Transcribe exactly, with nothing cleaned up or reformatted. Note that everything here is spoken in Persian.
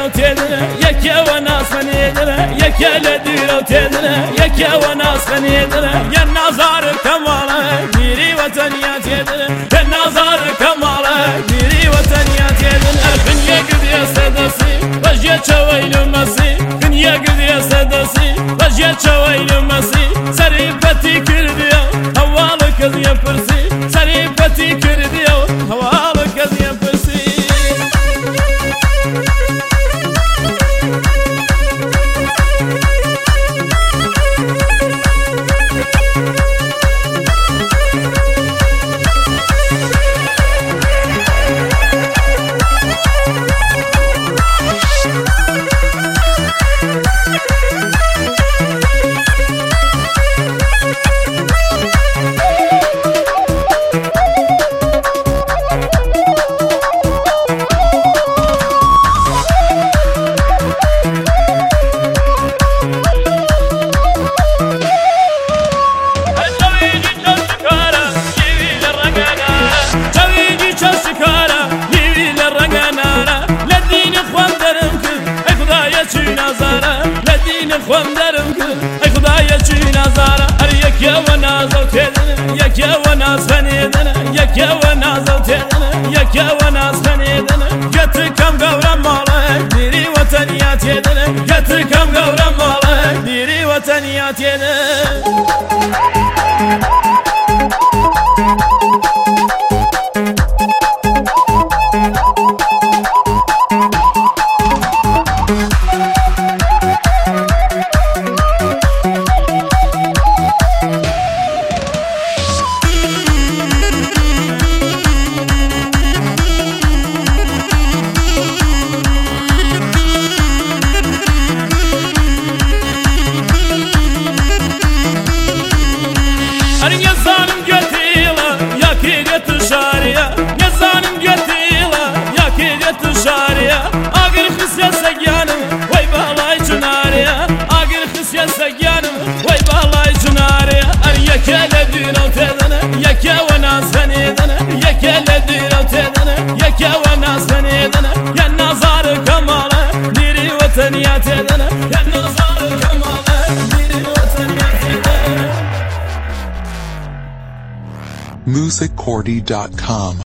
تدنا يكي وناس خنيدنا يكي لديرو تدنا يكي وناس خنيدنا يا النظر كماله ديري وطنيا تدنا يا النظر كماله ديري وطنيا تدنا كن يقد يا سدسي وجه شويل مسي كن يقد يا سدسي وجه شويل مسي سريبتي كرديو هوالك يا فرسي سريبتي كرديو هوالك يا فرسي خوام درم کن ای خدایا چی نظاره هر یک و نازو تدن یک و ناز خنیدن یک و نازو تدن یک و ناز خنیدن گت کم گورم ماله دیری وطنیات تدن گت کم گورم ماله دیری وطنیات تدن Yazanım götüyle yakı götü şariye Yazanım götüyle yakı götü şariye Agır kız yasak yanım vay bağlay cunariye Agır kız yasak yanım vay bağlay cunariye Ar yekele düğün tedene yeke ve naz fenedene Yekele düğün tedene yeke ve naz fenedene Ya nazarı kamale diri vataniyat edene Ya nazarı kamale diri vataniyat edene music cordy dot com